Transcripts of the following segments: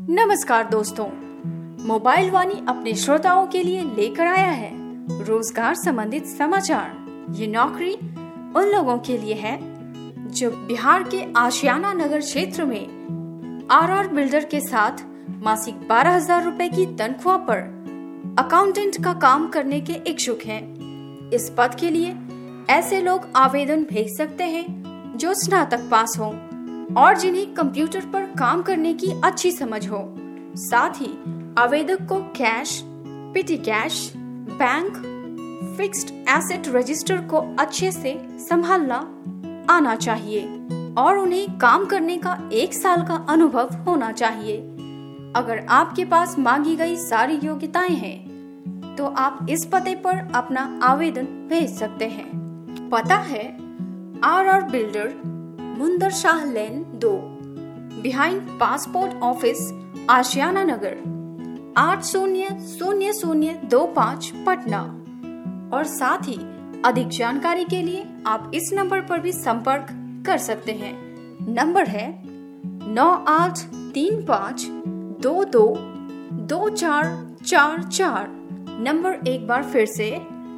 नमस्कार दोस्तों, मोबाइल वाणी अपने श्रोताओं के लिए लेकर आया है रोजगार संबंधित समाचार। ये नौकरी उन लोगों के लिए है जो बिहार के आशियाना नगर क्षेत्र में आरआर बिल्डर के साथ मासिक 12,000 रुपए की तनख्वाह पर अकाउंटेंट का काम करने के इच्छुक हैं। इस पद के लिए ऐसे लोग आवेदन भेज सकते हैं जो स्नातक पास हों और जिन्हें कंप्यूटर पर काम करने की अच्छी समझ हो। साथ ही आवेदक को cash, petty cash, bank, fixed asset register को अच्छे से संभालना आना चाहिए और उन्हें काम करने का 1 साल का अनुभव होना चाहिए। अगर आपके पास मांगी गई सारी योग्यताएं हैं तो आप इस पते पर अपना आवेदन भेज सकते हैं। पता है RR builder, Mundar Shah lane 2, behind passport office, Ashiana Nagar, 800025 Patna. और साथ ही अधिक जानकारी के लिए आप इस नंबर पर भी संपर्क कर सकते हैं। नंबर है 9835222444। नंबर एक बार फिर से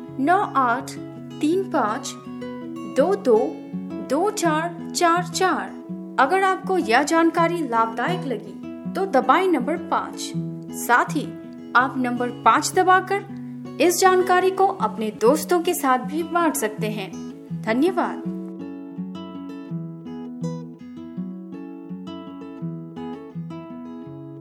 9835222444। अगर आपको यह जानकारी लाभदायक लगी तो दबाएं नंबर 5। साथ ही आप नंबर 5 दबाकर इस जानकारी को अपने दोस्तों के साथ भी बांट सकते हैं। धन्यवाद।